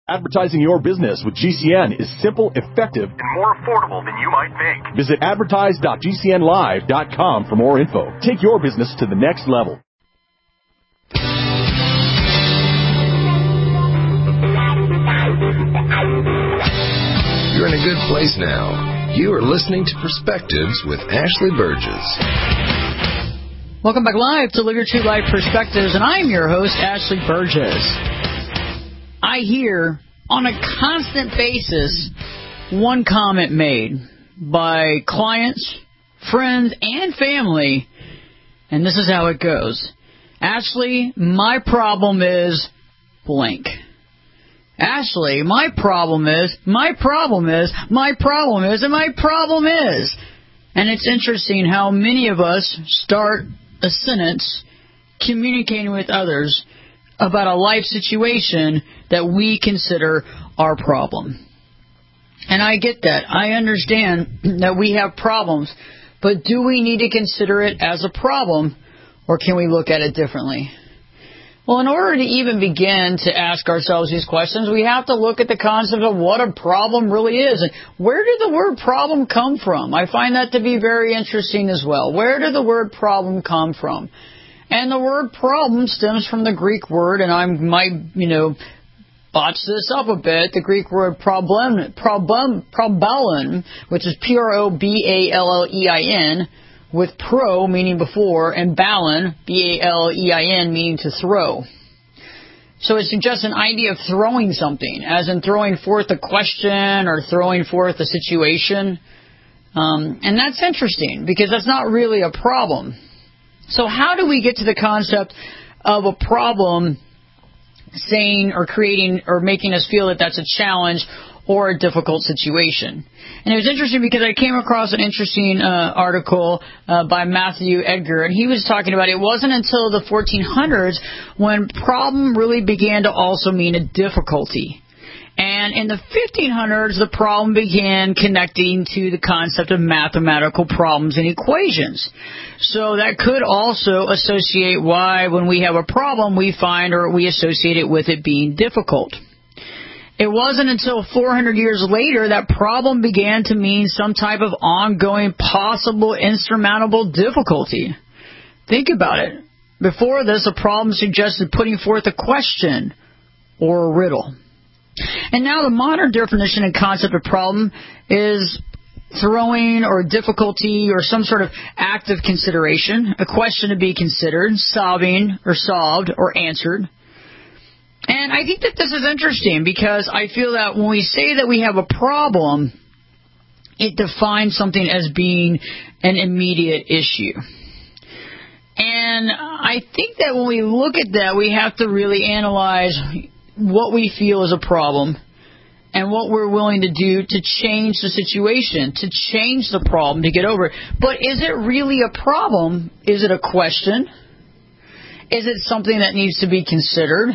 Advertising your business with GCN is simple, effective, and more affordable than you might think. Visit advertise.gcnlive.com for more info. Take your business to the next level. You're in a good place now. You are listening to Perspectives with Ashley Burgess. Welcome back live to Live Your True Life Perspectives, and I'm your host, Ashley Burgess. I hear on a constant basis one comment made by clients, friends, and family, and this is how it goes. Ashley, my problem is blank. Ashley, my problem is, and my problem is. And it's interesting how many of us start a sentence communicating with others about a life situation that we consider our problem. And I get that. I understand that we have problems, but do we need to consider it as a problem, or can we look at it differently? Well, in order to even begin to ask ourselves these questions, we have to look at the concept of what a problem really is. And where did the word problem come from? I find that to be very interesting as well. Where did the word problem come from? And the word problem stems from the Greek word, and I might, botch this up a bit, the Greek word problem, which is Probalein, with pro meaning before, and balin, Balein, meaning to throw. So it suggests an idea of throwing something, as in throwing forth a question or throwing forth a situation. And that's interesting, because that's not really a problem. So how do we get to the concept of a problem saying or creating or making us feel that that's a challenge or a difficult situation? And it was interesting because I came across an interesting article by Matthew Edgar, and he was talking about it wasn't until the 1400s when problem really began to also mean a difficulty. And in the 1500s, the problem began connecting to the concept of mathematical problems and equations. So that could also associate why when we have a problem, we find or we associate it with it being difficult. It wasn't until 400 years later that problem began to mean some type of ongoing, possible, insurmountable difficulty. Think about it. Before this, a problem suggested putting forth a question or a riddle. And now the modern definition and concept of problem is throwing or difficulty or some sort of active consideration, a question to be considered, solving or solved or answered. And I think that this is interesting because I feel that when we say that we have a problem, it defines something as being an immediate issue. And I think that when we look at that, we have to really analyze what we feel is a problem and what we're willing to do to change the situation, to change the problem, to get over it. But is it really a problem? Is it a question? Is it something that needs to be considered?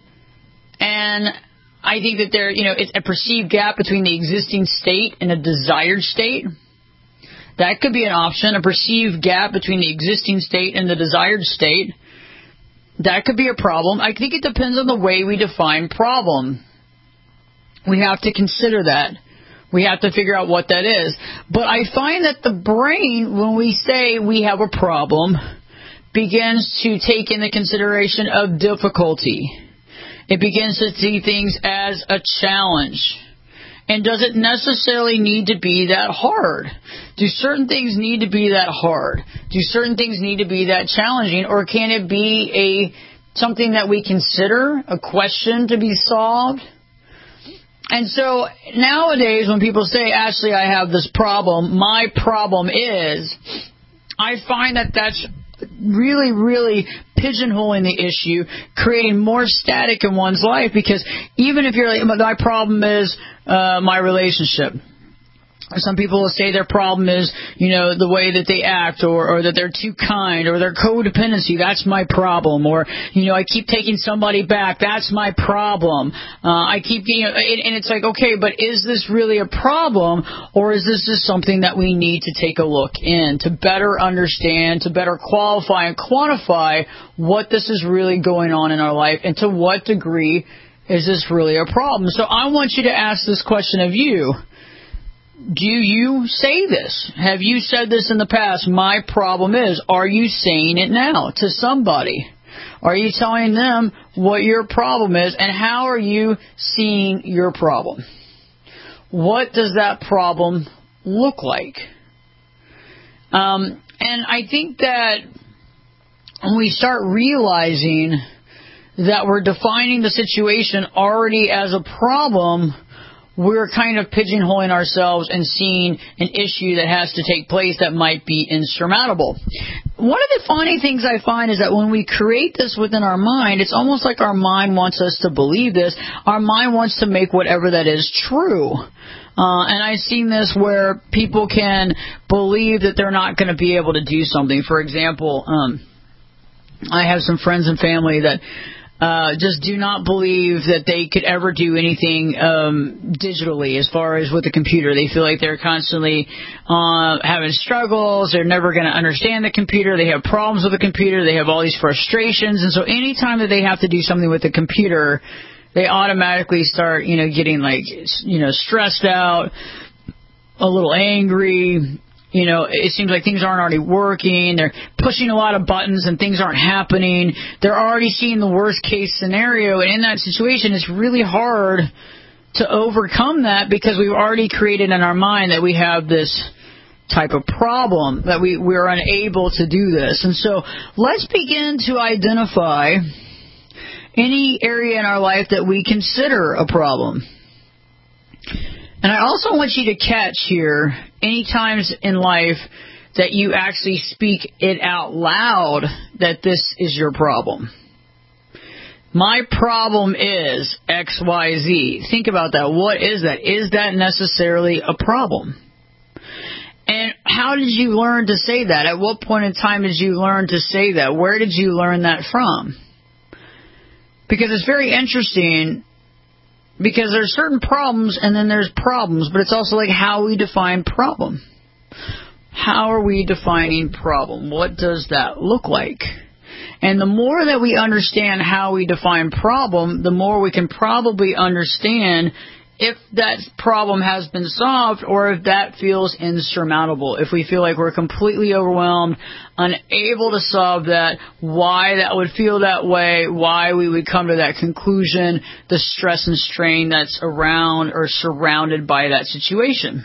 And I think that it's a perceived gap between the existing state and a desired state. That could be an option, a perceived gap between the existing state and the desired state. That could be a problem. I think it depends on the way we define problem. We have to consider that. We have to figure out what that is. But I find that the brain, when we say we have a problem, begins to take into consideration of difficulty. It begins to see things as a challenge. And does it necessarily need to be that hard? Do certain things need to be that hard? Do certain things need to be that challenging? Or can it be something that we consider, a question to be solved? And so nowadays when people say, Ashley, I have this problem, my problem is, I find that that's really, really pigeonholing the issue, creating more static in one's life, because even if you're like, my problem is my relationship. Some people will say their problem is, the way that they act, or that they're too kind, or their codependency. That's my problem. Or, I keep taking somebody back. That's my problem. I keep, and it's like, okay, but is this really a problem, or is this just something that we need to take a look in to better understand, to better qualify and quantify what this is really going on in our life, and to what degree is this really a problem? So I want you to ask this question of you. Do you say this? Have you said this in the past? My problem is. Are you saying it now to somebody? Are you telling them what your problem is, and how are you seeing your problem? What does that problem look like? And I think that when we start realizing that we're defining the situation already as a problem, we're kind of pigeonholing ourselves and seeing an issue that has to take place that might be insurmountable. One of the funny things I find is that when we create this within our mind, it's almost like our mind wants us to believe this. Our mind wants to make whatever that is true. And I've seen this where people can believe that they're not going to be able to do something. For example, I have some friends and family that just do not believe that they could ever do anything digitally as far as with a computer. They feel like they're constantly having struggles. They're never going to understand the computer. They have problems with the computer. They have all these frustrations. And so anytime that they have to do something with the computer, they automatically start, getting stressed out, a little angry. It seems like things aren't already working. They're pushing a lot of buttons and things aren't happening. They're already seeing the worst case scenario. And in that situation, it's really hard to overcome that because we've already created in our mind that we have this type of problem, that we're unable to do this. And so let's begin to identify any area in our life that we consider a problem. And I also want you to catch here any times in life that you actually speak it out loud that this is your problem. My problem is XYZ. Think about that. What is that? Is that necessarily a problem? And how did you learn to say that? At what point in time did you learn to say that? Where did you learn that from? Because it's very interesting. Because there's certain problems and then there's problems, but it's also like how we define problem. How are we defining problem? What does that look like? And the more that we understand how we define problem, the more we can probably understand if that problem has been solved or if that feels insurmountable. If we feel like we're completely overwhelmed, unable to solve that, why that would feel that way, why we would come to that conclusion, the stress and strain that's around or surrounded by that situation.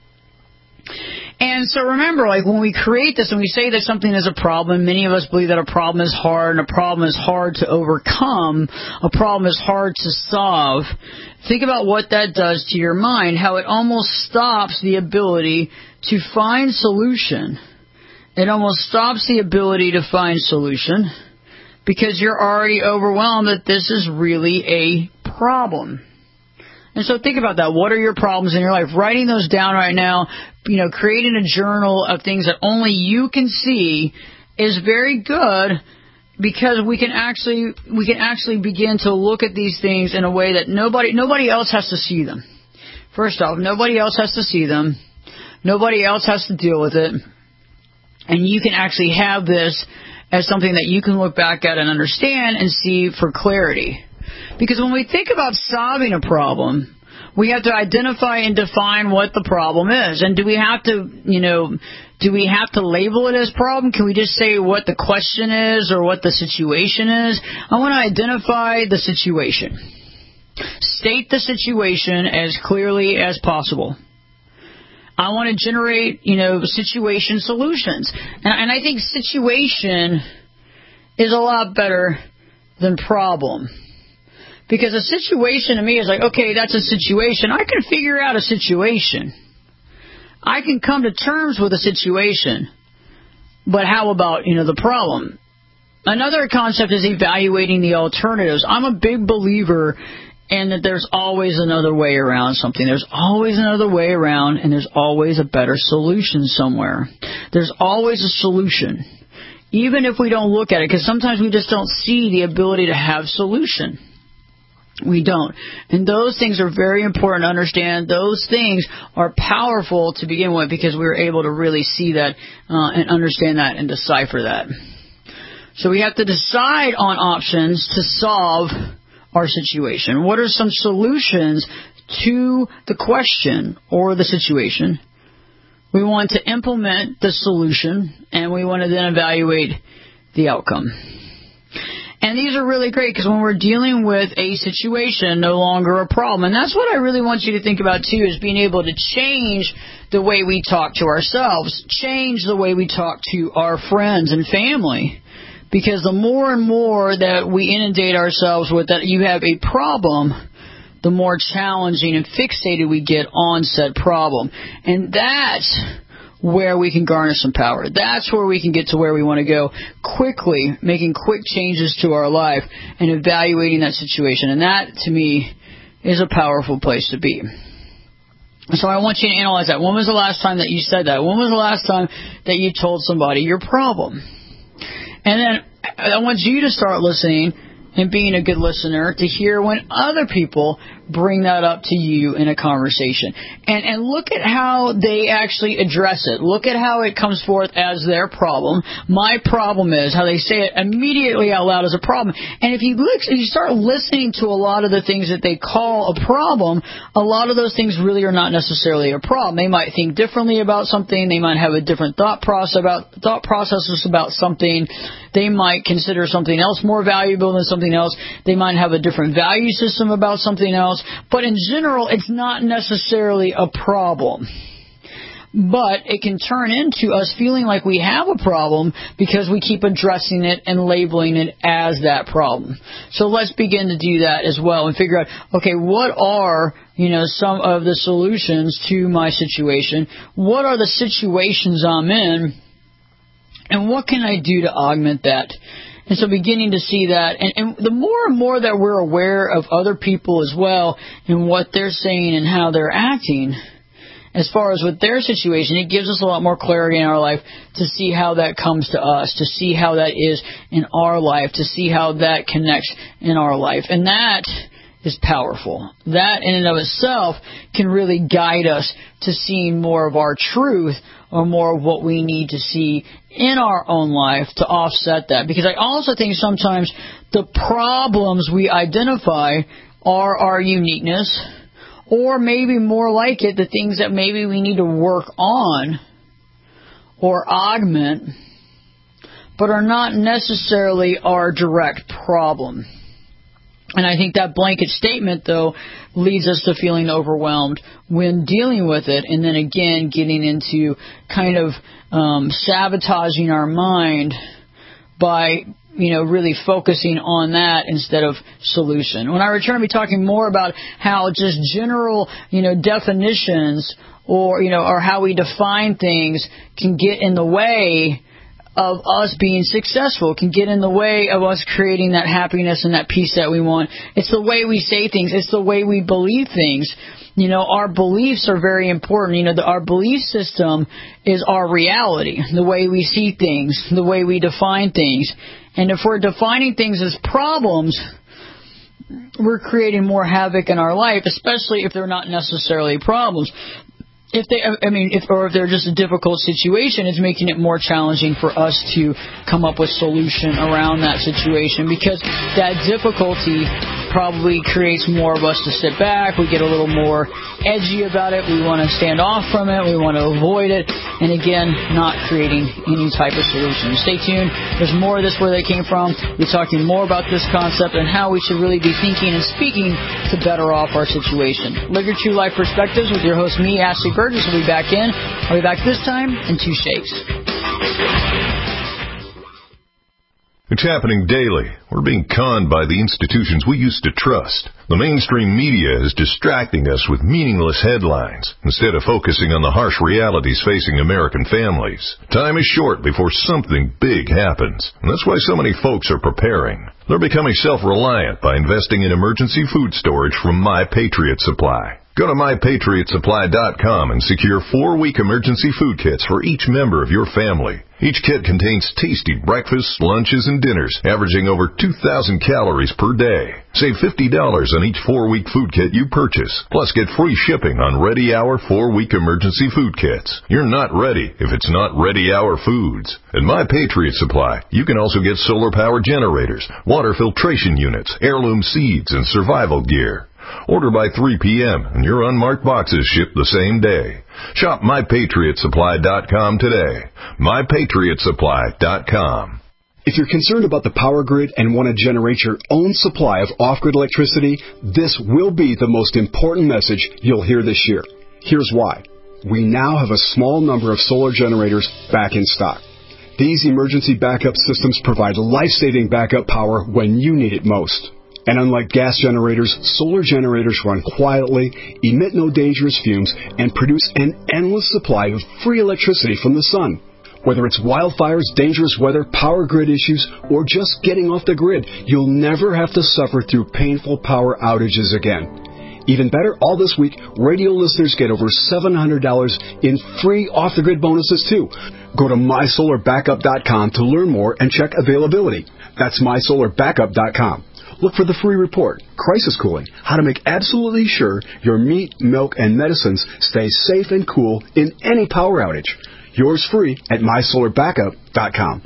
And so remember, like when we create this and we say that something is a problem, many of us believe that a problem is hard and a problem is hard to overcome, a problem is hard to solve. Think about what that does to your mind, how it almost stops the ability to find solution. It almost stops the ability to find solution because you're already overwhelmed that this is really a problem. And so think about that. What are your problems in your life? Writing those down right now, creating a journal of things that only you can see is very good because we can actually begin to look at these things in a way that nobody else has to see them. First off, nobody else has to see them. Nobody else has to deal with it. And you can actually have this as something that you can look back at and understand and see for clarity. Because when we think about solving a problem, we have to identify and define what the problem is. And do we have to label it as problem? Can we just say what the question is or what the situation is? I want to identify the situation. State the situation as clearly as possible. I want to generate, situation solutions. And I think situation is a lot better than problem. Because a situation to me is like, okay, that's a situation. I can figure out a situation. I can come to terms with a situation. But how about, the problem? Another concept is evaluating the alternatives. I'm a big believer in that there's always another way around something. There's always another way around, and there's always a better solution somewhere. There's always a solution. Even if we don't look at it, because sometimes we just don't see the ability to have solution. We don't. And those things are very important to understand. Those things are powerful to begin with because we're able to really see that and understand that and decipher that. So we have to decide on options to solve our situation? What are some solutions to the question or the situation? We want to implement the solution, and we want to then evaluate the outcome. And these are really great because when we're dealing with a situation, no longer a problem. And that's what I really want you to think about, too, is being able to change the way we talk to ourselves, change the way we talk to our friends and family. Because the more and more that we inundate ourselves with that you have a problem, the more challenging and fixated we get on said problem. And that's where we can garner some power. That's where we can get to where we want to go quickly, making quick changes to our life and evaluating that situation. And that, to me, is a powerful place to be. So I want you to analyze that. When was the last time that you said that? When was the last time that you told somebody your problem? And then I want you to start listening and being a good listener to hear when other people bring that up to you in a conversation. And look at how they actually address it. Look at how it comes forth as their problem. My problem is, how they say it immediately out loud as a problem. And if you start listening to a lot of the things that they call a problem, a lot of those things really are not necessarily a problem. They might think differently about something. They might have a different thought processes about something. They might consider something else more valuable than something else. They might have a different value system about something else. But in general, it's not necessarily a problem. But it can turn into us feeling like we have a problem because we keep addressing it and labeling it as that problem. So let's begin to do that as well and figure out, okay, what are, some of the solutions to my situation? What are the situations I'm in? And what can I do to augment that? And so beginning to see that, and the more and more that we're aware of other people as well and what they're saying and how they're acting, as far as with their situation, it gives us a lot more clarity in our life to see how that comes to us, to see how that is in our life, to see how that connects in our life. And that is powerful. That in and of itself can really guide us to seeing more of our truth or more of what we need to see in our own life to offset that. Because I also think sometimes the problems we identify are our uniqueness, or maybe more like it, the things that maybe we need to work on or augment, but are not necessarily our direct problem. And I think that blanket statement, though, leads us to feeling overwhelmed when dealing with it, and then again getting into kind of sabotaging our mind by really focusing on that instead of solution. When I return, I'll be talking more about how just general definitions or how we define things can get in the way of us being successful, can get in the way of us creating that happiness and that peace that we want. It's the way we say things. It's the way we believe things. Our beliefs are very important. Our belief system is our reality, the way we see things, the way we define things. And if we're defining things as problems, we're creating more havoc in our life, especially if they're not necessarily problems. If they're just a difficult situation, it's making it more challenging for us to come up with solution around that situation, because that difficulty probably creates more of us to sit back. We get a little more edgy about it. We want to stand off from it. We want to avoid it. And again, not creating any type of solution. Stay tuned. There's more of this where they came from. We're talking more about this concept and how we should really be thinking and speaking to better off our situation. Live Your True Life Perspectives with your host, me, Ashley Burgess, will be back in. I'll be back this time in 2 shakes. It's happening daily. We're being conned by the institutions we used to trust. The mainstream media is distracting us with meaningless headlines instead of focusing on the harsh realities facing American families. Time is short before something big happens, and that's why so many folks are preparing. They're becoming self-reliant by investing in emergency food storage from My Patriot Supply. Go to MyPatriotSupply.com and secure 4-week emergency food kits for each member of your family. Each kit contains tasty breakfasts, lunches, and dinners, averaging over 2,000 calories per day. Save $50 on each 4-week food kit you purchase. Plus, get free shipping on Ready Hour 4-week emergency food kits. You're not ready if it's not Ready Hour Foods. At My Patriot Supply, you can also get solar power generators, water filtration units, heirloom seeds, and survival gear. Order by 3 p.m. and your unmarked boxes ship the same day. Shop MyPatriotSupply.com today. MyPatriotSupply.com. If you're concerned about the power grid and want to generate your own supply of off-grid electricity, this will be the most important message you'll hear this year. Here's why. We now have a small number of solar generators back in stock. These emergency backup systems provide life-saving backup power when you need it most. And unlike gas generators, solar generators run quietly, emit no dangerous fumes, and produce an endless supply of free electricity from the sun. Whether it's wildfires, dangerous weather, power grid issues, or just getting off the grid, you'll never have to suffer through painful power outages again. Even better, all this week, radio listeners get over $700 in free off-the-grid bonuses, too. Go to MySolarBackup.com to learn more and check availability. That's MySolarBackup.com. Look for the free report, Crisis Cooling, how to make absolutely sure your meat, milk, and medicines stay safe and cool in any power outage. Yours free at MySolarBackup.com.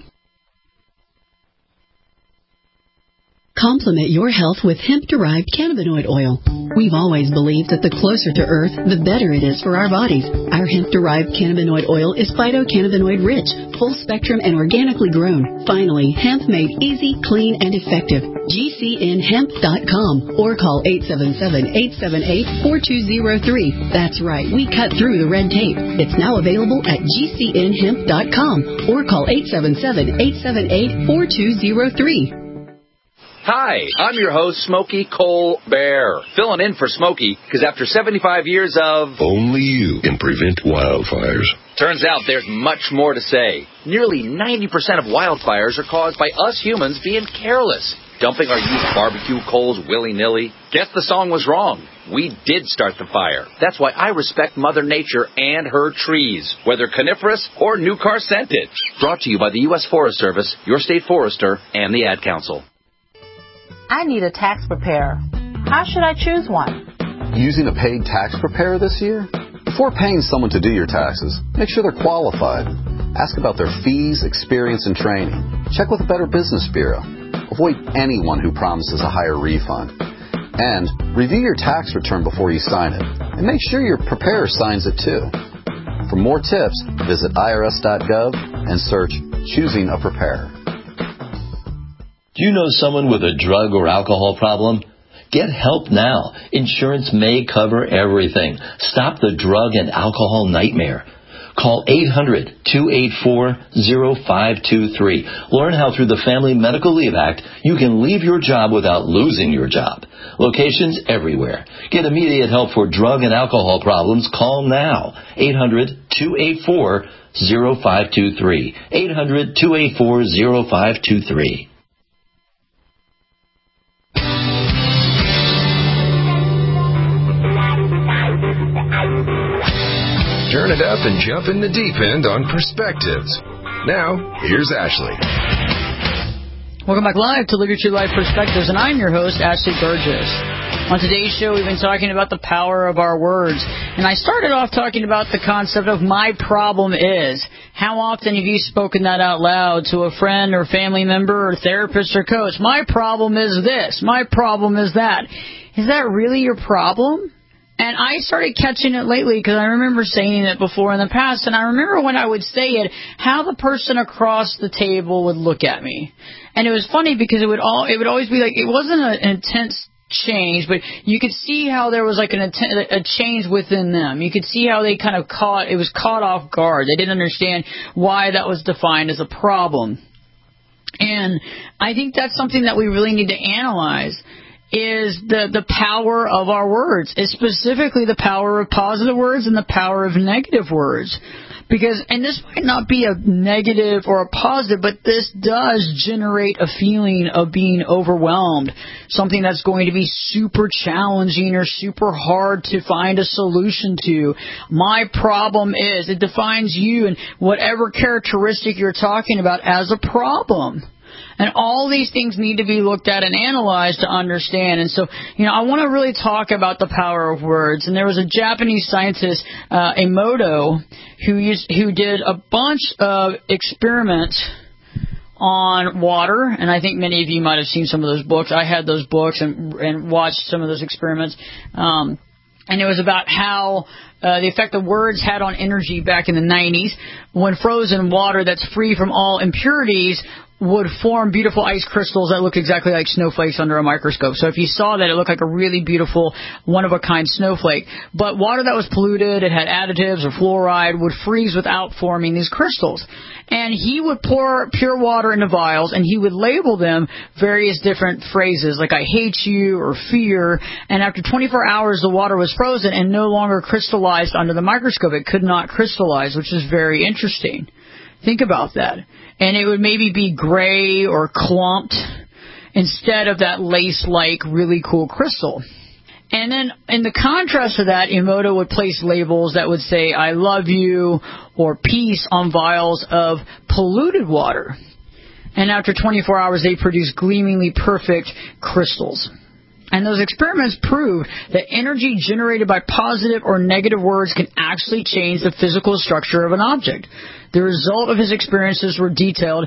Complement your health with hemp-derived cannabinoid oil. We've always believed that the closer to Earth, the better it is for our bodies. Our hemp-derived cannabinoid oil is phytocannabinoid-rich, full-spectrum, and organically grown. Finally, hemp made easy, clean, and effective. GCNhemp.com or call 877-878-4203. That's right, we cut through the red tape. It's now available at GCNhemp.com or call 877-878-4203. Hi, I'm your host, Smokey Colbert, filling in for Smokey, because after 75 years of... Only you can prevent wildfires. Turns out there's much more to say. Nearly 90% of wildfires are caused by us humans being careless, dumping our used barbecue coals willy-nilly. Guess the song was wrong. We did start the fire. That's why I respect Mother Nature and her trees, whether coniferous or new car scented. Brought to you by the U.S. Forest Service, your state forester, and the Ad Council. I need a tax preparer. How should I choose one? Using a paid tax preparer this year? Before paying someone to do your taxes, make sure they're qualified. Ask about their fees, experience, and training. Check with the Better Business Bureau. Avoid anyone who promises a higher refund. And review your tax return before you sign it. And make sure your preparer signs it too. For more tips, visit irs.gov and search Choosing a Preparer. Do you know someone with a drug or alcohol problem? Get help now. Insurance may cover everything. Stop the drug and alcohol nightmare. Call 800-284-0523. Learn how through the Family Medical Leave Act you can leave your job without losing your job. Locations everywhere. Get immediate help for drug and alcohol problems. Call now. 800-284-0523. 800-284-0523. Turn it up and jump in the deep end on Perspectives. Now, here's Ashley. Welcome back live to Live Your True Life Perspectives, and I'm your host, Ashley Burgess. On today's show, we've been talking about the power of our words, and I started off talking about the concept of my problem is. How often have you spoken that out loud to a friend or family member or therapist or coach? My problem is this. My problem is that. Is that really your problem? And I started catching it lately because I remember saying it before in the past, and I remember when I would say it, how the person across the table would look at me. And it was funny because it would always be like, it wasn't an intense change, but you could see how there was like a change within them. You could see how they kind of it was caught off guard. They didn't understand why that was defined as a problem. And I think that's something that we really need to analyze. Is the power of our words, is specifically the power of positive words and the power of negative words. And this might not be a negative or a positive, but this does generate a feeling of being overwhelmed, something that's going to be super challenging or super hard to find a solution to. My problem is, it defines you and whatever characteristic you're talking about as a problem. And all these things need to be looked at and analyzed to understand. And so, I want to really talk about the power of words. And there was a Japanese scientist, Emoto, who did a bunch of experiments on water. And I think many of you might have seen some of those books. I had those books and watched some of those experiments. And it was about how the effect the words had on energy back in the 90s when frozen water that's free from all impurities would form beautiful ice crystals that look exactly like snowflakes under a microscope. So if you saw that, it looked like a really beautiful, one-of-a-kind snowflake. But water that was polluted, it had additives or fluoride, would freeze without forming these crystals. And he would pour pure water into vials, and he would label them various different phrases, like I hate you or fear. And after 24 hours, the water was frozen and no longer crystallized under the microscope. It could not crystallize, which is very interesting. Think about that. And it would maybe be gray or clumped instead of that lace-like really cool crystal. And then in the contrast to that, Emoto would place labels that would say, I love you or peace on vials of polluted water. And after 24 hours, they produced gleamingly perfect crystals. And those experiments proved that energy generated by positive or negative words can actually change the physical structure of an object. The result of his experiments were detailed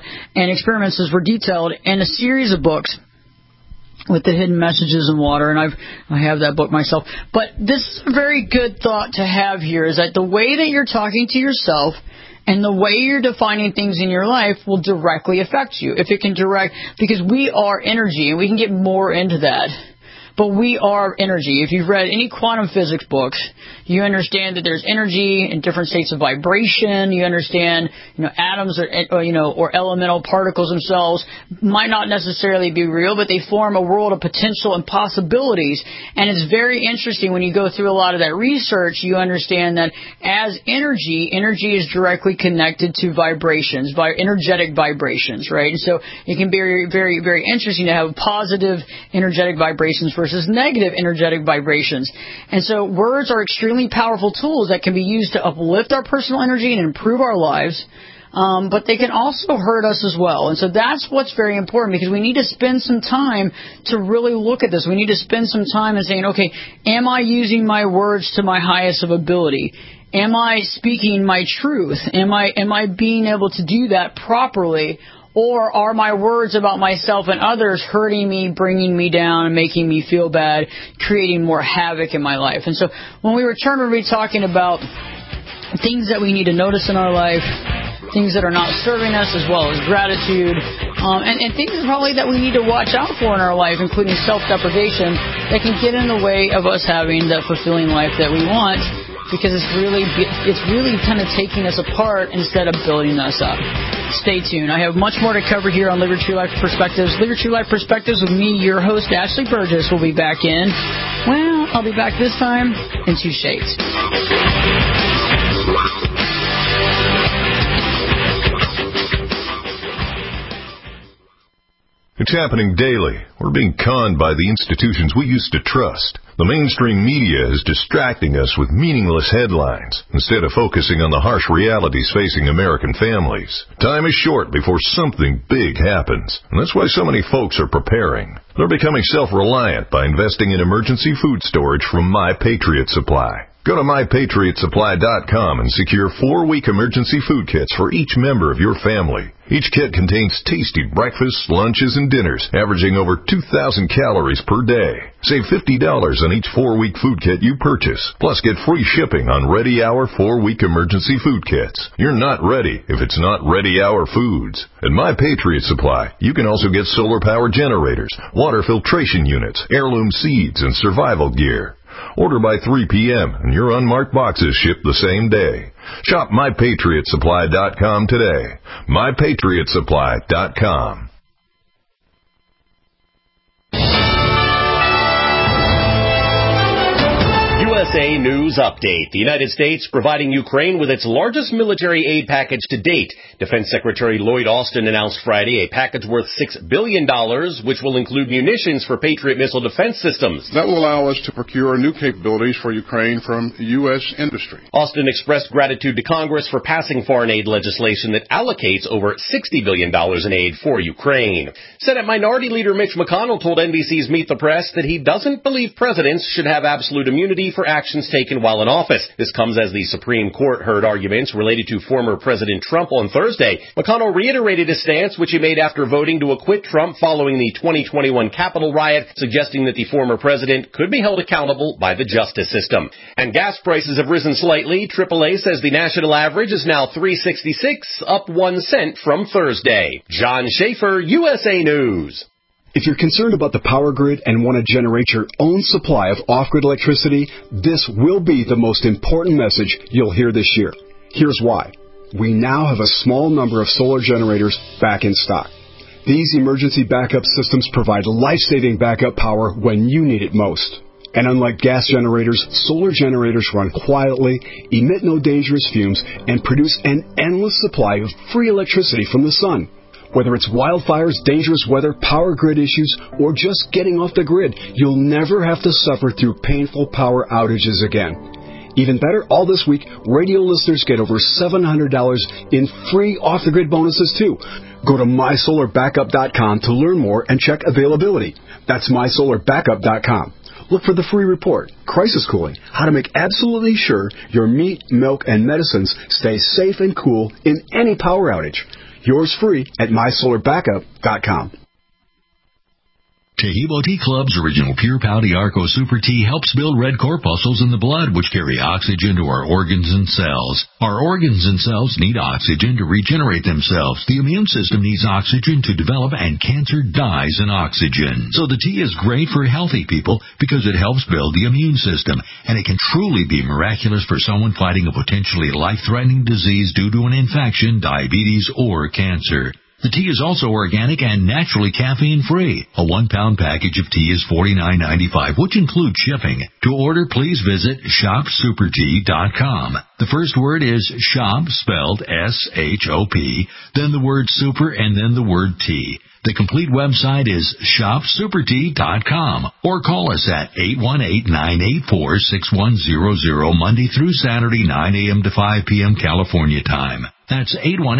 in a series of books with the hidden messages in water, and I have that book myself. But this is a very good thought to have here, is that the way that you're talking to yourself and the way you're defining things in your life will directly affect you. If it can because we are energy, and we can get more into that. But we are energy. If you've read any quantum physics books, you understand that there's energy in different states of vibration. You understand, atoms or elemental particles themselves might not necessarily be real, but they form a world of potential and possibilities. And it's very interesting when you go through a lot of that research, you understand that as energy is directly connected to vibrations, energetic vibrations, right? And so it can be very, very, very interesting to have positive energetic vibrations versus negative energetic vibrations. And so words are extremely powerful tools that can be used to uplift our personal energy and improve our lives, but they can also hurt us as well. And so that's what's very important, because we need to spend some time to really look at this. We need to spend some time in saying, okay, am I using my words to my highest of ability? Am I speaking my truth? Am I being able to do that properly? Or are my words about myself and others hurting me, bringing me down, and making me feel bad, creating more havoc in my life? And so when we return, we'll be talking about things that we need to notice in our life, things that are not serving us, as well as gratitude, and things probably that we need to watch out for in our life, including self-deprivation, that can get in the way of us having that fulfilling life that we want, because it's really kind of taking us apart instead of building us up. Stay tuned. I have much more to cover here on Live Your True Life Perspectives. Live Your True Life Perspectives with me, your host, Ashley Burgess, will be back in. Well, I'll be back this time in 2 shades. It's happening daily. We're being conned by the institutions we used to trust. The mainstream media is distracting us with meaningless headlines instead of focusing on the harsh realities facing American families. Time is short before something big happens, and that's why so many folks are preparing. They're becoming self-reliant by investing in emergency food storage from My Patriot Supply. Go to MyPatriotSupply.com and secure 4-week emergency food kits for each member of your family. Each kit contains tasty breakfasts, lunches, and dinners, averaging over 2,000 calories per day. Save $50 on each 4-week food kit you purchase. Plus, get free shipping on Ready Hour 4-week emergency food kits. You're not ready if it's not Ready Hour foods. At My Patriot Supply, you can also get solar power generators, water filtration units, heirloom seeds, and survival gear. Order by 3 p.m. and your unmarked boxes ship the same day. Shop MyPatriotSupply.com today. MyPatriotSupply.com. U.S. USA News Update. The United States providing Ukraine with its largest military aid package to date. Defense Secretary Lloyd Austin announced Friday a package worth $6 billion, which will include munitions for Patriot missile defense systems. That will allow us to procure new capabilities for Ukraine from U.S. industry. Austin expressed gratitude to Congress for passing foreign aid legislation that allocates over $60 billion in aid for Ukraine. Senate Minority Leader Mitch McConnell told NBC's Meet the Press that he doesn't believe presidents should have absolute immunity for actions taken while in office. This comes as the Supreme Court heard arguments related to former President Trump on Thursday. McConnell reiterated his stance, which he made after voting to acquit Trump following the 2021 Capitol riot, suggesting that the former president could be held accountable by the justice system. And gas prices have risen slightly. AAA says the national average is now $3.66, up 1 cent from Thursday. John Schaefer, USA News. If you're concerned about the power grid and want to generate your own supply of off-grid electricity, this will be the most important message you'll hear this year. Here's why. We now have a small number of solar generators back in stock. These emergency backup systems provide life-saving backup power when you need it most. And unlike gas generators, solar generators run quietly, emit no dangerous fumes, and produce an endless supply of free electricity from the sun. Whether it's wildfires, dangerous weather, power grid issues, or just getting off the grid, you'll never have to suffer through painful power outages again. Even better, all this week, radio listeners get over $700 in free off-the-grid bonuses, too. Go to MySolarBackup.com to learn more and check availability. That's MySolarBackup.com. Look for the free report, Crisis Cooling, how to make absolutely sure your meat, milk, and medicines stay safe and cool in any power outage. Yours free at MySolarBackup.com. Tahibo Tea Club's original Pure Pouty Arco Super Tea helps build red corpuscles in the blood, which carry oxygen to our organs and cells. Our organs and cells need oxygen to regenerate themselves. The immune system needs oxygen to develop, and cancer dies in oxygen. So the tea is great for healthy people because it helps build the immune system, and it can truly be miraculous for someone fighting a potentially life-threatening disease due to an infection, diabetes, or cancer. The tea is also organic and naturally caffeine-free. A 1-pound package of tea is $49.95, which includes shipping. To order, please visit shopsupertea.com. The first word is shop, spelled S-H-O-P, then the word super, and then the word tea. The complete website is shopsupertea.com, or call us at 818-984-6100 Monday through Saturday, 9 a.m. to 5 p.m. California time. That's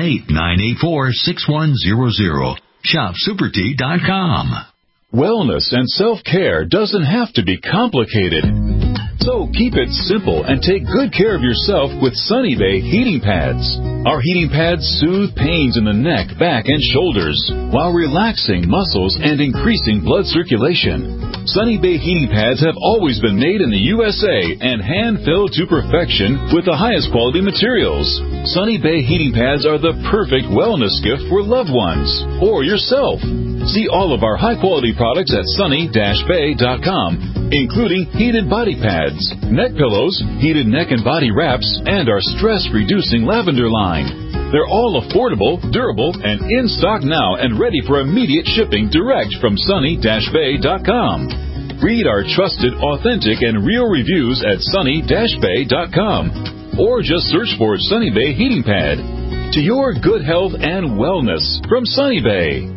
818-984-6100. Shopsupertea.com. Wellness and self-care doesn't have to be complicated. So keep it simple and take good care of yourself with Sunny Bay heating pads. Our heating pads soothe pains in the neck, back, and shoulders while relaxing muscles and increasing blood circulation. Sunny Bay heating pads have always been made in the USA and hand-filled to perfection with the highest quality materials. Sunny Bay heating pads are the perfect wellness gift for loved ones or yourself. See all of our high-quality products at sunny-bay.com, including heated body pads, neck pillows, heated neck and body wraps, and our stress-reducing lavender line. They're all affordable, durable, and in stock now and ready for immediate shipping direct from sunny-bay.com. Read our trusted, authentic, and real reviews at sunny-bay.com, or just search for Sunny Bay Heating Pad. To your good health and wellness from Sunny Bay.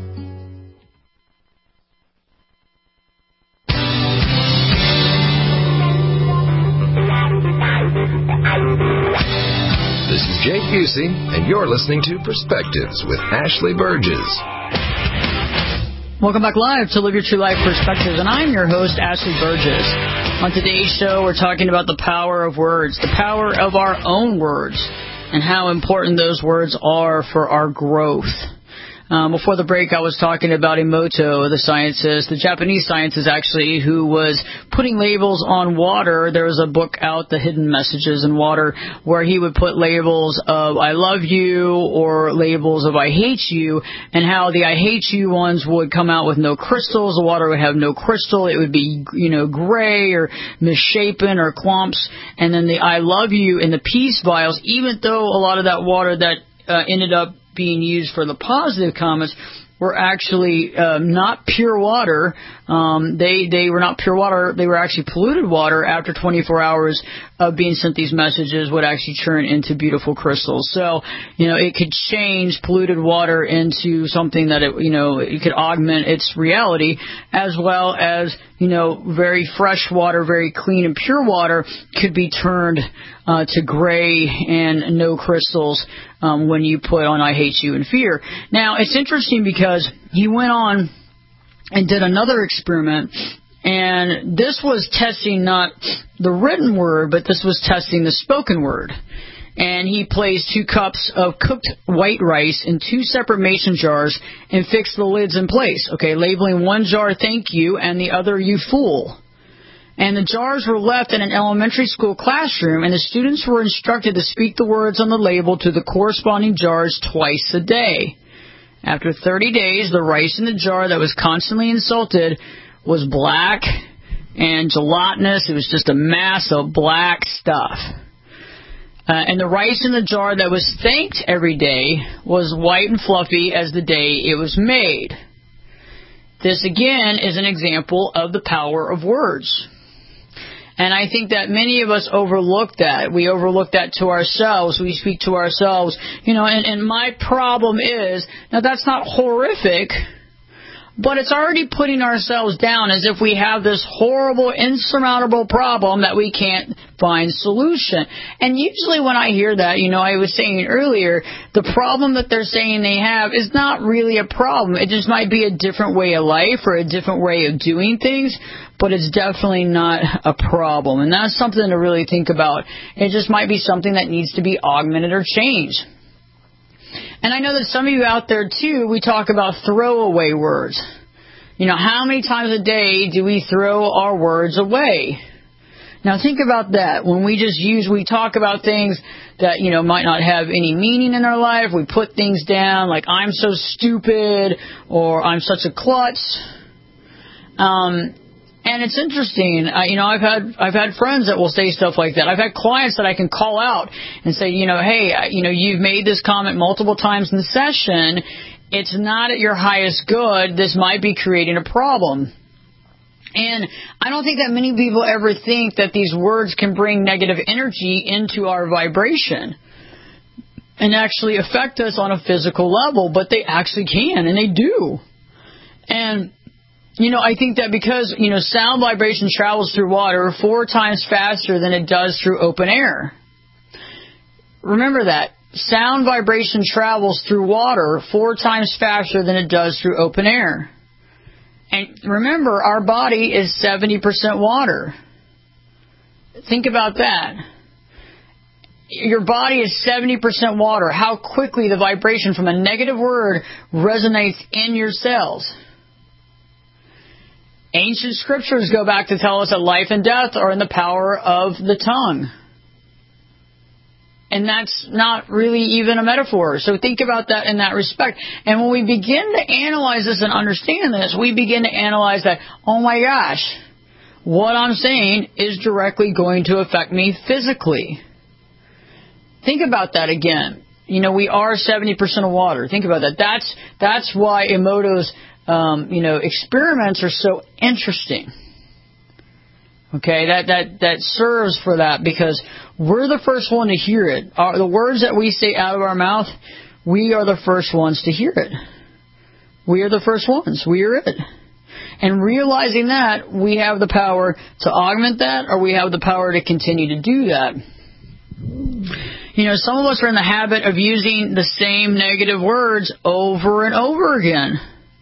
This is Jake Busey, and you're listening to Perspectives with Ashley Burgess. Welcome back live to Live Your True Life Perspectives, and I'm your host, Ashley Burgess. On today's show, we're talking about the power of words, the power of our own words, and how important those words are for our growth. Before the break, I was talking about Emoto, the scientist, the Japanese scientist actually, who was putting labels on water. There was a book out, The Hidden Messages in Water, where he would put labels of I love you or labels of I hate you, and how the I hate you ones would come out with no crystals. The water would have no crystal. It would be, gray or misshapen or clumps. And then the I love you in the peace vials, even though a lot of that water that ended up being used for the positive comments were actually not pure water. They were not pure water. They were actually polluted water. After 24 hours of being sent these messages, would actually turn into beautiful crystals. So, it could change polluted water into something that it could augment its reality, as well as very fresh water, very clean and pure water could be turned to gray and no crystals when you put on I hate you and fear. Now, it's interesting because he went on and did another experiment, and this was testing not the written word, but this was testing the spoken word. And he placed 2 cups of cooked white rice in 2 separate mason jars and fixed the lids in place. Okay, labeling one jar thank you and the other you fool. And the jars were left in an elementary school classroom, and the students were instructed to speak the words on the label to the corresponding jars twice a day. After 30 days, the rice in the jar that was constantly insulted was black and gelatinous. It was just a mass of black stuff. And the rice in the jar that was thanked every day was white and fluffy as the day it was made. This, again, is an example of the power of words. And I think that many of us overlook that. We overlook that to ourselves. We speak to ourselves. And my problem is, now that's not horrific, but it's already putting ourselves down as if we have this horrible, insurmountable problem that we can't find solution. And usually when I hear that, I was saying earlier, the problem that they're saying they have is not really a problem. It just might be a different way of life or a different way of doing things, but it's definitely not a problem. And that's something to really think about. It just might be something that needs to be augmented or changed. And I know that some of you out there, too, we talk about throwaway words. How many times a day do we throw our words away? Now, think about that. When we talk about things that, might not have any meaning in our life. We put things down like, I'm so stupid, or I'm such a klutz. And it's interesting, I've had friends that will say stuff like that. I've had clients that I can call out and say, hey, you've made this comment multiple times in the session. It's not at your highest good. This might be creating a problem. And I don't think that many people ever think that these words can bring negative energy into our vibration and actually affect us on a physical level, but they actually can, and they do. And I think that because, sound vibration travels through water 4 times faster than it does through open air. Remember that. Sound vibration travels through water 4 times faster than it does through open air. And remember, our body is 70% water. Think about that. Your body is 70% water. How quickly the vibration from a negative word resonates in your cells. Ancient scriptures go back to tell us that life and death are in the power of the tongue. And that's not really even a metaphor. So think about that in that respect. And when we begin to analyze this and understand this, we begin to analyze that, oh my gosh, what I'm saying is directly going to affect me physically. Think about that again. We are 70% of water. Think about that. That's why Emoto's experiments are so interesting. Okay, that serves for that because we're the first one to hear it. The words that we say out of our mouth, we are the first ones to hear it. We are the first ones. We are it. And realizing that, we have the power to augment that, or we have the power to continue to do that. Some of us are in the habit of using the same negative words over and over again.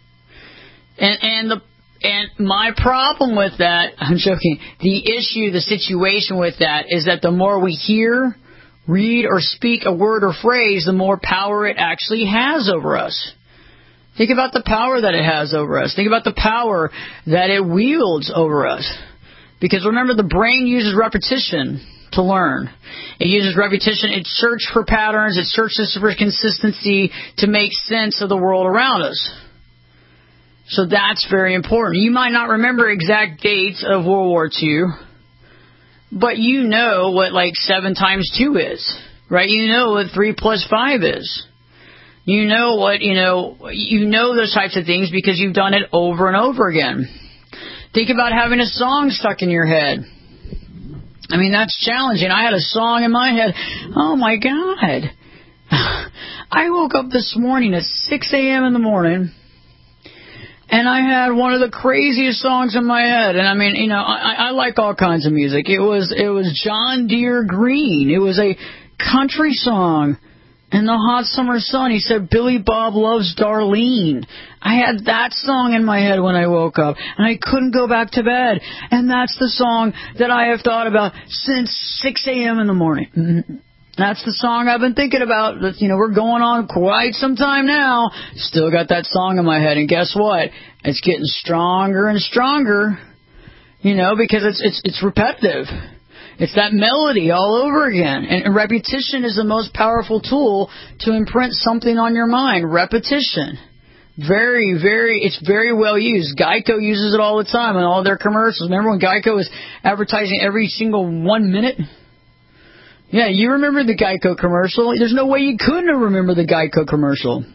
And my problem with that, I'm joking, the issue, the situation with that is that the more we hear, read, or speak a word or phrase, the more power it actually has over us. Think about the power that it has over us. Think about the power that it wields over us. Because remember, the brain uses repetition to learn. It uses repetition. It searches for patterns. It searches for consistency to make sense of the world around us. So that's very important. You might not remember exact dates of World War II, but you know what 7 times 2 is, right? You know what 3 plus 5 is. You know those types of things because you've done it over and over again. Think about having a song stuck in your head. I mean, that's challenging. I had a song in my head. Oh, my God. I woke up this morning at 6 a.m. in the morning, and I had one of the craziest songs in my head. And I mean, I like all kinds of music. It was John Deere Green. It was a country song. In the hot summer sun, he said, Billy Bob loves Darlene. I had that song in my head when I woke up, and I couldn't go back to bed. And that's the song that I have thought about since 6 a.m. in the morning. That's the song I've been thinking about. We're going on quite some time now. Still got that song in my head, and guess what? It's getting stronger and stronger, because it's repetitive. It's that melody all over again. And repetition is the most powerful tool to imprint something on your mind. Repetition. It's very well used. Geico uses it all the time in all their commercials. Remember when Geico was advertising every single 1 minute? Yeah, you remember the Geico commercial. There's no way you couldn't remember the Geico commercial.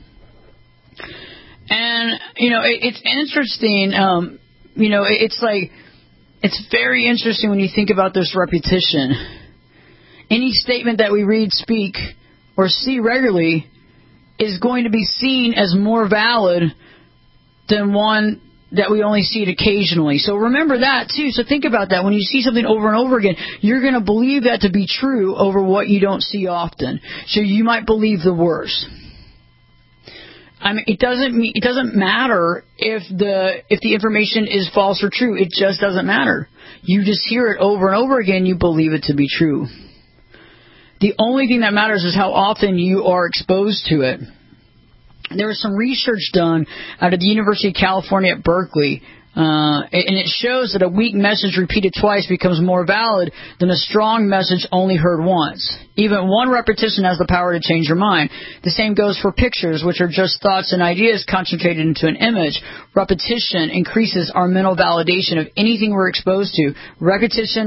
And, it's interesting. It's very interesting when you think about this repetition. Any statement that we read, speak, or see regularly is going to be seen as more valid than one that we only see it occasionally. So remember that, too. So think about that. When you see something over and over again, you're going to believe that to be true over what you don't see often. So you might believe the worst. I mean, it doesn't matter if the information is false or true. It just doesn't matter. You just hear it over and over again. You believe it to be true. The only thing that matters is how often you are exposed to it. There was some research done out of the University of California at Berkeley, and it shows that a weak message repeated twice becomes more valid than a strong message only heard once. Even one repetition has the power to change your mind. The same goes for pictures, which are just thoughts and ideas concentrated into an image. Repetition increases our mental validation of anything we're exposed to. Repetition.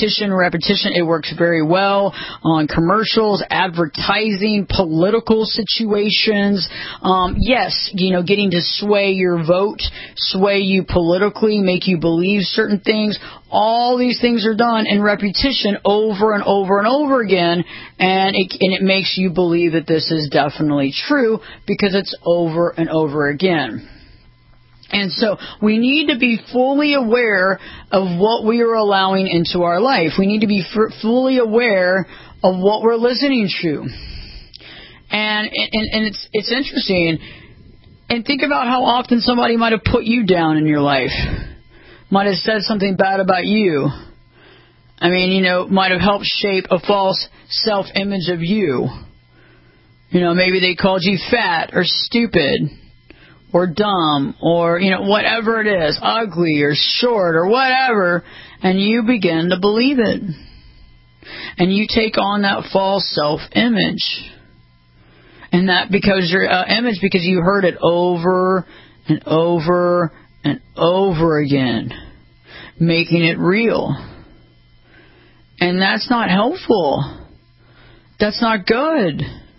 It works very well on commercials, advertising, political situations. Yes, getting to sway your vote, sway you politically, make you believe certain things. All these things are done in repetition over and over and over again, and it makes you believe that this is definitely true because it's over and over again. And so we need to be fully aware of what we are allowing into our life. We need to be fully aware of what we're listening to. And it's interesting. And think about how often somebody might have put you down in your life. Might have said something bad about you. I mean, might have helped shape a false self-image of you. Maybe they called you fat or stupid or dumb or, whatever it is, ugly or short or whatever, and you begin to believe it. And you take on that false self-image. And that because your image, because you heard it over and over and over again, making it real. And that's not helpful. That's not good.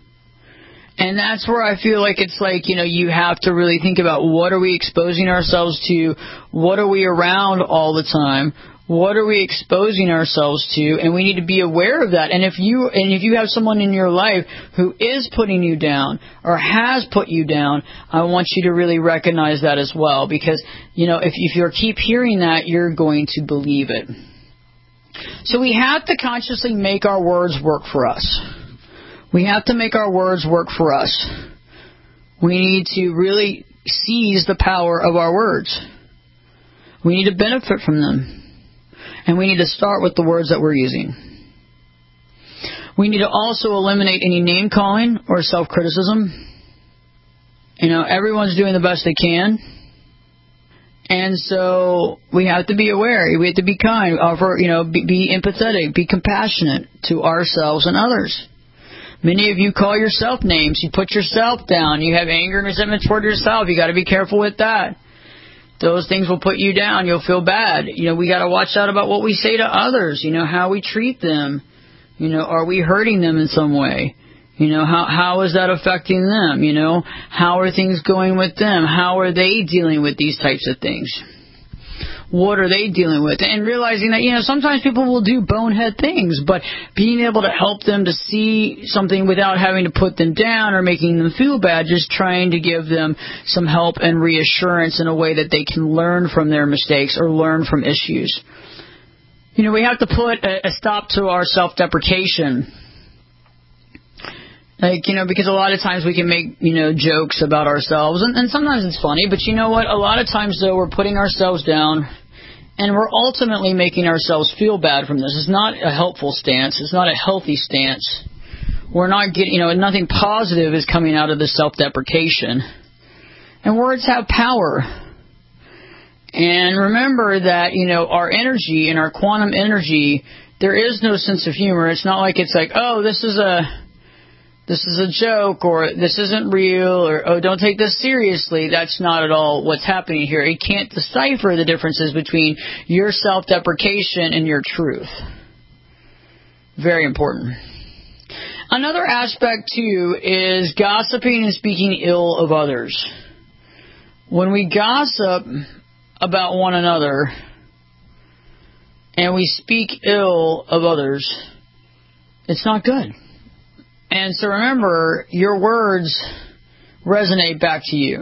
And that's where I feel like it's like, you have to really think about what are we exposing ourselves to? What are we around all the time? What are we exposing ourselves to? And we need to be aware of that. And if you have someone in your life who is putting you down or has put you down, I want you to really recognize that as well. Because, if you keep hearing that, you're going to believe it. So we have to consciously make our words work for us. We have to make our words work for us. We need to really seize the power of our words. We need to benefit from them. And we need to start with the words that we're using. We need to also eliminate any name-calling or self-criticism. Everyone's doing the best they can. And so we have to be aware. We have to be kind, be empathetic, be compassionate to ourselves and others. Many of you call yourself names. You put yourself down. You have anger and resentment toward yourself. You got to be careful with that. Those things will put you down. You'll feel bad. We got to watch out about what we say to others. How we treat them. Are we hurting them in some way? You know, how is that affecting them? You know, how are things going with them? How are they dealing with these types of things? What are they dealing with? And realizing that, you know, sometimes people will do bonehead things, but being able to help them to see something without having to put them down or making them feel bad, just trying to give them some help and reassurance in a way that they can learn from their mistakes or learn from issues. You know, we have to put a stop to our self-deprecation. Like, you know, because a lot of times we can make, you know, jokes about ourselves, and sometimes it's funny, but you know what? A lot of times, though, we're putting ourselves down, and we're ultimately making ourselves feel bad from this. It's not a helpful stance. It's not a healthy stance. We're not getting, you know, nothing positive is coming out of the self-deprecation. And words have power. And remember that, you know, our energy and our quantum energy, there is no sense of humor. It's not like it's like, oh, this is a joke, or this isn't real, or, oh, don't take this seriously. That's not at all what's happening here. It can't decipher the differences between your self-deprecation and your truth. Very important. Another aspect, too, is gossiping and speaking ill of others. When we gossip about one another and we speak ill of others, it's not good. And so remember, your words resonate back to you.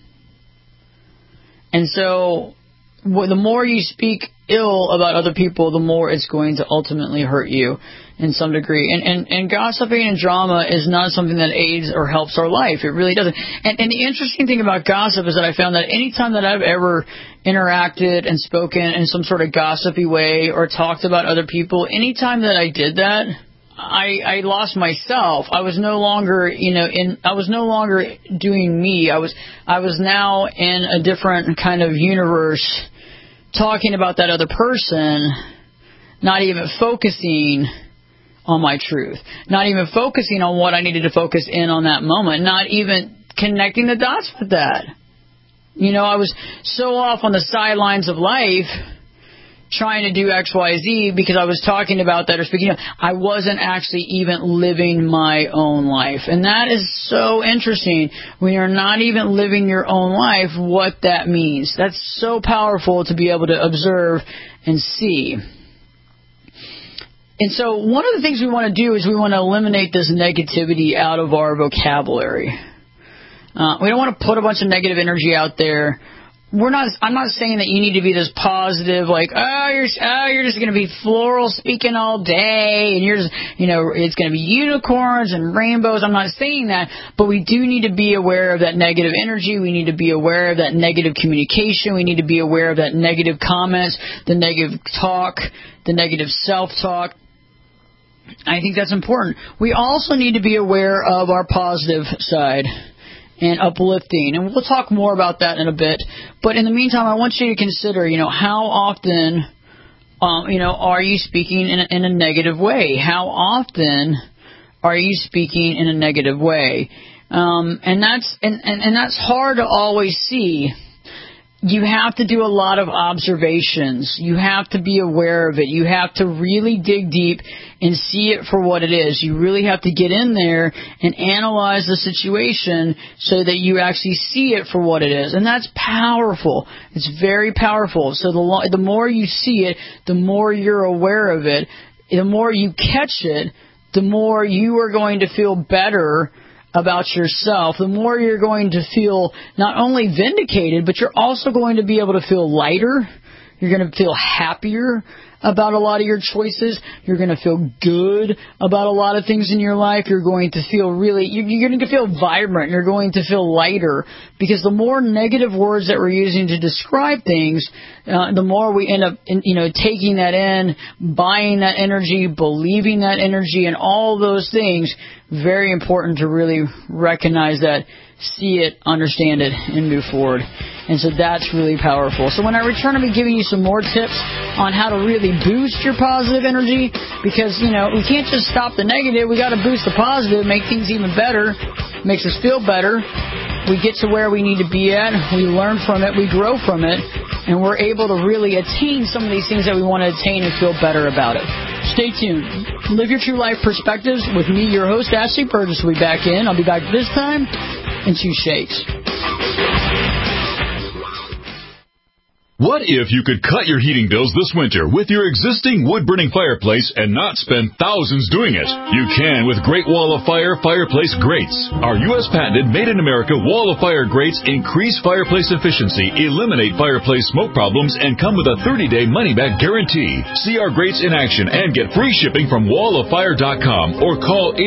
And so the more you speak ill about other people, the more it's going to ultimately hurt you in some degree. And gossiping and drama is not something that aids or helps our life. It really doesn't. And the interesting thing about gossip is that I found that any time that I've ever interacted and spoken in some sort of gossipy way or talked about other people, any time that I did that, I lost myself. I was no longer, I was no longer doing me. I was now in a different kind of universe, talking about that other person, not even focusing on my truth, not even focusing on what I needed to focus in on that moment, not even connecting the dots with that. I was so off on the sidelines of life, trying to do X, Y, Z because I was talking about that or speaking. I wasn't actually even living my own life. And that is so interesting. When you're not even living your own life, what that means. That's so powerful to be able to observe and see. And so one of the things we want to do is we want to eliminate this negativity out of our vocabulary. We don't want to put a bunch of negative energy out there. I'm not saying that you need to be this positive, like, you're just going to be floral speaking all day, and you're just, it's going to be unicorns and rainbows. I'm not saying that, but we do need to be aware of that negative energy. We need to be aware of that negative communication. We need to be aware of that negative comments, the negative talk, the negative self-talk. I think that's important. We also need to be aware of our positive side and uplifting. And we'll talk more about that in a bit. But in the meantime, I want you to consider, how often, are you speaking in a negative way? How often are you speaking in a negative way? And that's hard to always see. You have to do a lot of observations. You have to be aware of it. You have to really dig deep and see it for what it is. You really have to get in there and analyze the situation so that you actually see it for what it is. And that's powerful. It's very powerful. So the more you see it, the more you're aware of it, the more you catch it, the more you are going to feel better about yourself, the more you're going to feel not only vindicated, but you're also going to be able to feel lighter. You're going to feel happier about a lot of your choices. You're going to feel good about a lot of things in your life. You're going to feel you're going to feel vibrant. You're going to feel lighter, because the more negative words that we're using to describe things, the more we end up, taking that in, buying that energy, believing that energy, and all those things. Very important to really recognize that, see it, understand it, and move forward. And so that's really powerful. So when I return, I'll be giving you some more tips on how to really boost your positive energy, because, we can't just stop the negative. We got to boost the positive, make things even better, makes us feel better. We get to where we need to be at. We learn from it. We grow from it. And we're able to really attain some of these things that we want to attain and feel better about it. Stay tuned. Live Your True Life Perspectives with me, your host, Ashley Burgess, will be back in. I'll be back this time in 2 shakes. What if you could cut your heating bills this winter with your existing wood-burning fireplace and not spend thousands doing it? You can with Great Wall of Fire fireplace grates. Our U.S. patented made-in-America Wall of Fire grates increase fireplace efficiency, eliminate fireplace smoke problems, and come with a 30-day money-back guarantee. See our grates in action and get free shipping from walloffire.com or call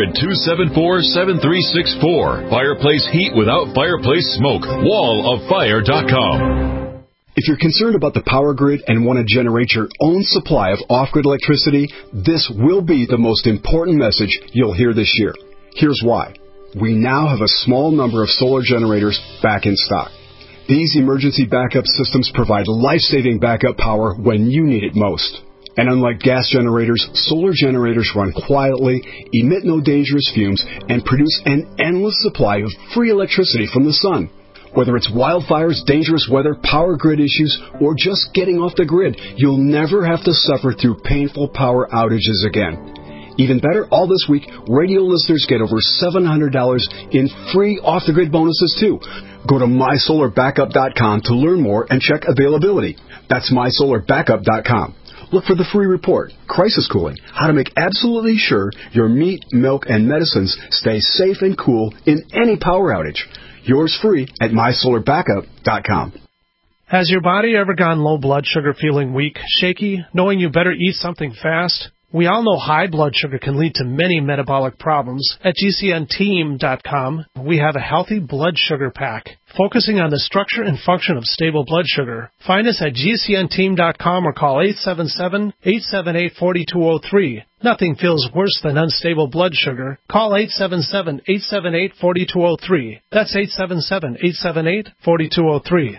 800-274-7364. Fireplace heat without fireplace smoke. walloffire.com. If you're concerned about the power grid and want to generate your own supply of off-grid electricity, this will be the most important message you'll hear this year. Here's why. We now have a small number of solar generators back in stock. These emergency backup systems provide life-saving backup power when you need it most. And unlike gas generators, solar generators run quietly, emit no dangerous fumes, and produce an endless supply of free electricity from the sun. Whether it's wildfires, dangerous weather, power grid issues, or just getting off the grid, you'll never have to suffer through painful power outages again. Even better, all this week, radio listeners get over $700 in free off-the-grid bonuses, too. Go to mysolarbackup.com to learn more and check availability. That's mysolarbackup.com. Look for the free report, Crisis Cooling, how to make absolutely sure your meat, milk, and medicines stay safe and cool in any power outage. Yours free at mysolarbackup.com. Has your body ever gone low blood sugar, feeling weak, shaky, knowing you better eat something fast? We all know high blood sugar can lead to many metabolic problems. At GCNteam.com, we have a healthy blood sugar pack, focusing on the structure and function of stable blood sugar. Find us at GCNteam.com or call 877-878-4203. Nothing feels worse than unstable blood sugar. Call 877-878-4203. That's 877-878-4203.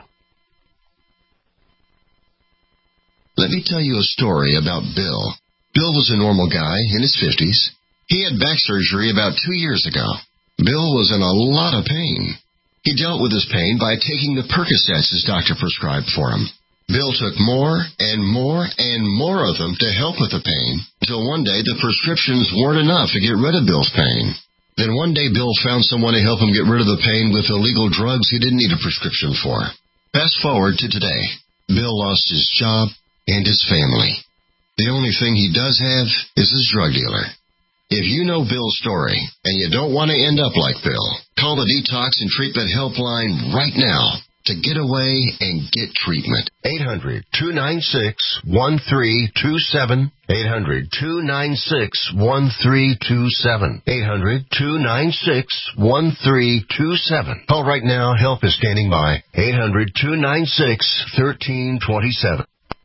Let me tell you a story about Bill. Bill was a normal guy in his 50s. He had back surgery about 2 years ago. Bill was in a lot of pain. He dealt with his pain by taking the Percocets his doctor prescribed for him. Bill took more and more and more of them to help with the pain, until one day the prescriptions weren't enough to get rid of Bill's pain. Then one day Bill found someone to help him get rid of the pain with illegal drugs he didn't need a prescription for. Fast forward to today. Bill lost his job and his family. The only thing he does have is his drug dealer. If you know Bill's story and you don't want to end up like Bill, call the Detox and Treatment Helpline right now to get away and get treatment. 800-296-1327. 800-296-1327. 800-296-1327. Call right now. Help is standing by. 800-296-1327.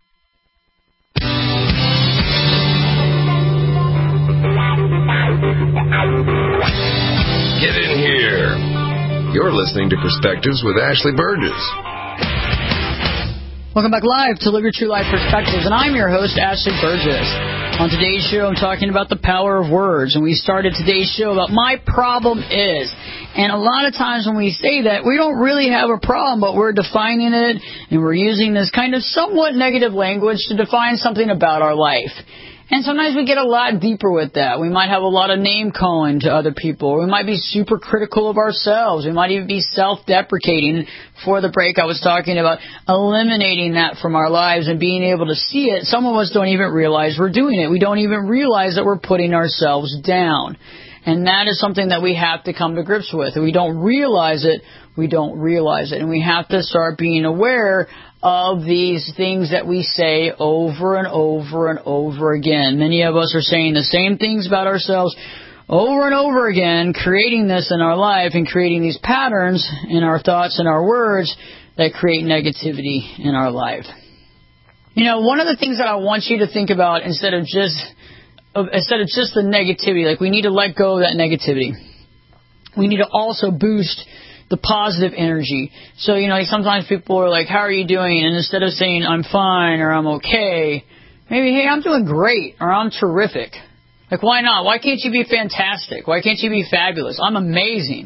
Get in here. You're listening to Perspectives with Ashley Burgess. Welcome back live to Live Your True Life Perspectives, and I'm your host, Ashley Burgess. On today's show, I'm talking about the power of words, and we started today's show about my problem is. And a lot of times when we say that, we don't really have a problem, but we're defining it, and we're using this kind of somewhat negative language to define something about our life. And sometimes we get a lot deeper with that. We might have a lot of name-calling to other people. We might be super critical of ourselves. We might even be self-deprecating. Before the break, I was talking about eliminating that from our lives and being able to see it. Some of us don't even realize we're doing it. We don't even realize that we're putting ourselves down. And that is something that we have to come to grips with. If we don't realize it, we don't realize it. And we have to start being aware of these things that we say over and over and over again. Many of us are saying the same things about ourselves over and over again, creating this in our life and creating these patterns in our thoughts and our words that create negativity in our life. You know, one of the things that I want you to think about instead of just the negativity, like we need to let go of that negativity. We need to also boost the positive energy. So, you know, like sometimes people are like, how are you doing? And instead of saying, I'm fine or I'm okay, maybe, hey, I'm doing great or I'm terrific. Like, why not? Why can't you be fantastic? Why can't you be fabulous? I'm amazing.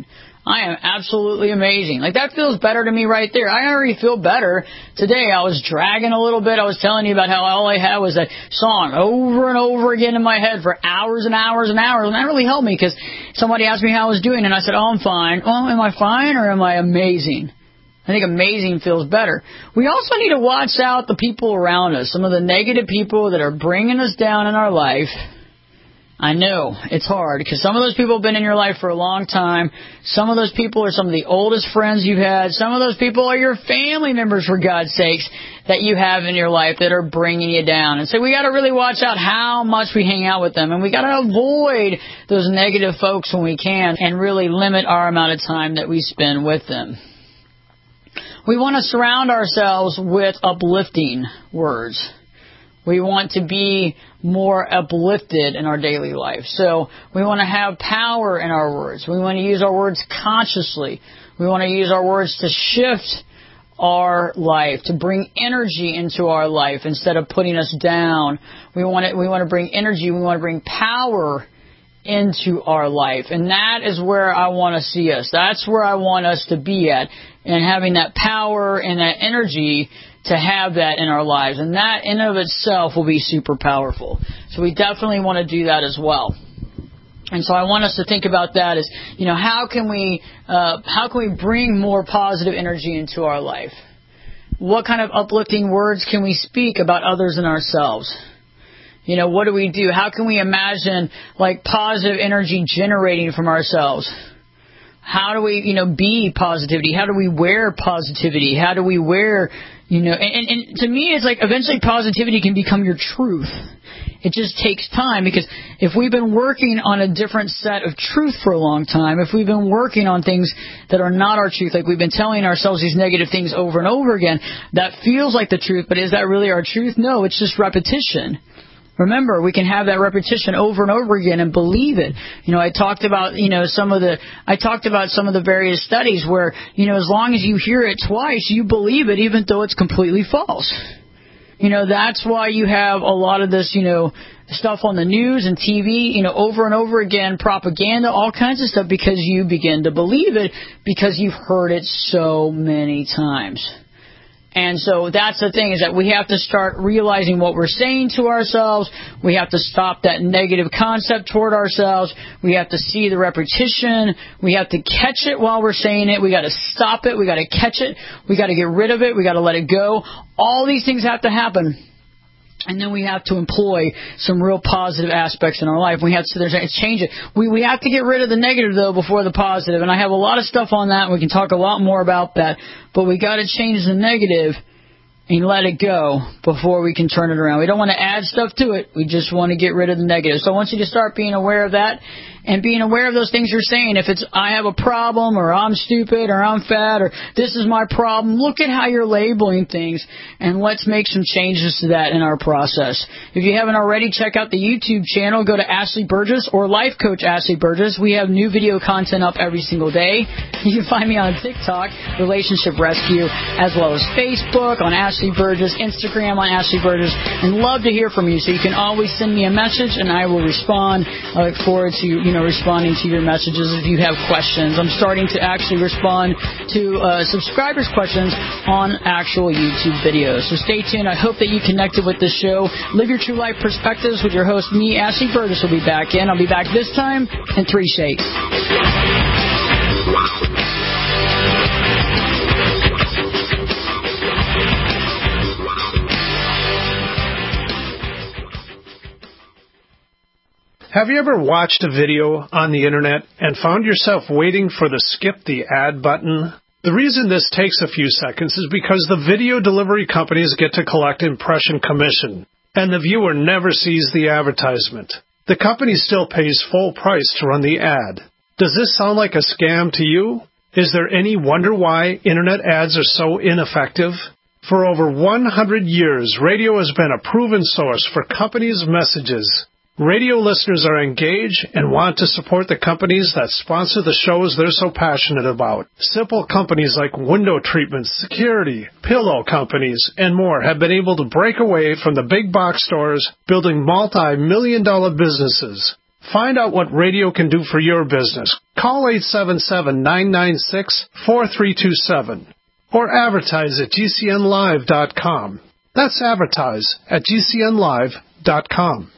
I am absolutely amazing. Like, that feels better to me right there. I already feel better today. I was dragging a little bit. I was telling you about how all I had was that song over and over again in my head for hours and hours and hours. And that really helped me because somebody asked me how I was doing, and I said, oh, I'm fine. Well, am I fine or am I amazing? I think amazing feels better. We also need to watch out the people around us, some of the negative people that are bringing us down in our life. I know it's hard because some of those people have been in your life for a long time. Some of those people are some of the oldest friends you've had. Some of those people are your family members, for God's sakes, that you have in your life that are bringing you down. And so we got to really watch out how much we hang out with them. And we got to avoid those negative folks when we can and really limit our amount of time that we spend with them. We want to surround ourselves with uplifting words. We want to be more uplifted in our daily life. So we want to have power in our words. We want to use our words consciously. We want to use our words to shift our life, to bring energy into our life instead of putting us down. We want to bring energy. We want to bring power into our life. And that is where I want to see us. That's where I want us to be at. And having that power and that energy to have that in our lives. And that in of itself will be super powerful. So we definitely want to do that as well. And so I want us to think about that as, how can we bring more positive energy into our life? What kind of uplifting words can we speak about others and ourselves? What do we do? How can we imagine positive energy generating from ourselves? How do we, be positivity? How do we wear positivity? How do we wear, and to me, it's like eventually positivity can become your truth. It just takes time because if we've been working on a different set of truth for a long time, if we've been working on things that are not our truth, like we've been telling ourselves these negative things over and over again, that feels like the truth, but is that really our truth? No, it's just repetition. Remember, we can have that repetition over and over again and believe it. I talked about, some of the various studies where, as long as you hear it twice, you believe it even though it's completely false. That's why you have a lot of this, stuff on the news and TV, over and over again, propaganda, all kinds of stuff because you begin to believe it because you've heard it so many times. And so that's the thing, is that we have to start realizing what we're saying to ourselves. We have to stop that negative concept toward ourselves. We have to see the repetition. We have to catch it while we're saying it. We got to stop it. We got to catch it. We got to get rid of it. We got to let it go. All these things have to happen. And then we have to employ some real positive aspects in our life. We have to change it. We have to get rid of the negative, though, before the positive. And I have a lot of stuff on that. And we can talk a lot more about that. But we got to change the negative and let it go before we can turn it around. We don't want to add stuff to it. We just want to get rid of the negative. So I want you to start being aware of that and being aware of those things you're saying. If it's, I have a problem, or I'm stupid, or I'm fat, or this is my problem, look at how you're labeling things, and let's make some changes to that in our process. If you haven't already, check out the YouTube channel. Go to Ashley Burgess or Life Coach Ashley Burgess. We have new video content up every single day. You can find me on TikTok, Relationship Rescue, as well as Facebook, on Ashley Burgess, Instagram on Ashley Burgess, and love to hear from you. So you can always send me a message, and I will respond. I look forward to responding to your messages if you have questions. I'm starting to actually respond to subscribers' questions on actual YouTube videos. So stay tuned. I hope that you connected with this show. Live Your True Life Perspectives with your host, me, Ashley Burgess, will be back in. I'll be back this time in 3 shakes. Have you ever watched a video on the internet and found yourself waiting for the skip the ad button? The reason this takes a few seconds is because the video delivery companies get to collect impression commission, and the viewer never sees the advertisement. The company still pays full price to run the ad. Does this sound like a scam to you? Is there any wonder why internet ads are so ineffective? For over 100 years, radio has been a proven source for companies' messages. Radio listeners are engaged and want to support the companies that sponsor the shows they're so passionate about. Simple companies like window treatments, security, pillow companies, and more have been able to break away from the big box stores, building multi-million-dollar businesses. Find out what radio can do for your business. Call 877-996-4327 or advertise at GCNlive.com. That's advertise at GCNlive.com.